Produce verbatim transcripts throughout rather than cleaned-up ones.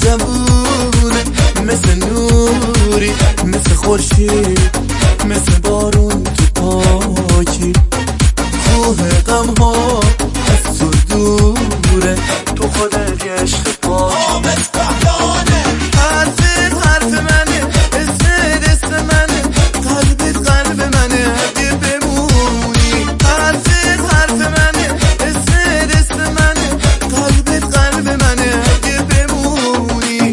زبونه، مثل نوری، مثل خورشید، مثل بارون تو پاکی. کوه غم ها از تو دوره، تو خودت یه عشق پاک. حامد بهرانه حرفت حرف منه، اسمت اسم منه، قلبت قلب منه اگه بمونی. حرفت حرف منه، اسمت اسم منه، قلبت قلب منه اگه بمونی.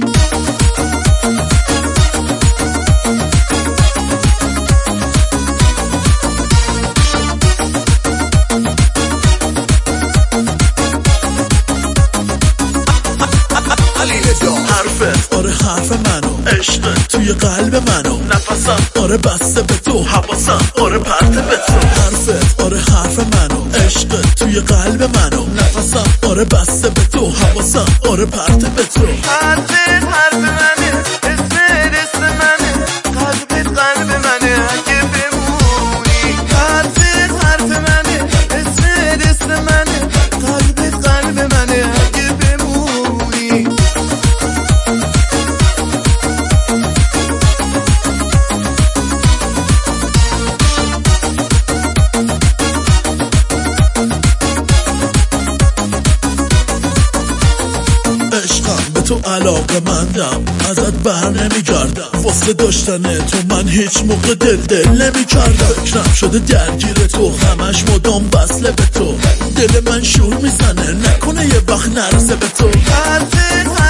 حرفت آره حرف منو، عشقت توی قلب منو، نفسم آره بسته به تو، حواسم آره پرت به تو. حرفت آره حرف منو، عشقت توی قلب منو، نفسم آره بسته به تو، حواسم آره پرت به تو. حرفت حرف منه، اسمت اسم منه، قلبت قلب منه اگه بمونی. حرفت حرف منه، اسمت اسم منه، قلبت قلب منه اگه بمونی. عشقم به تو علاقه مندم، ازت بر نمی گردم، واسه داشتن تو من هیچ موقع دل دل نمی کردم. فکرم شده درگیر تو، همش مدام وصله به تو، دل من شور میزنه نکنه یه وقت نرسه به تو. حرفت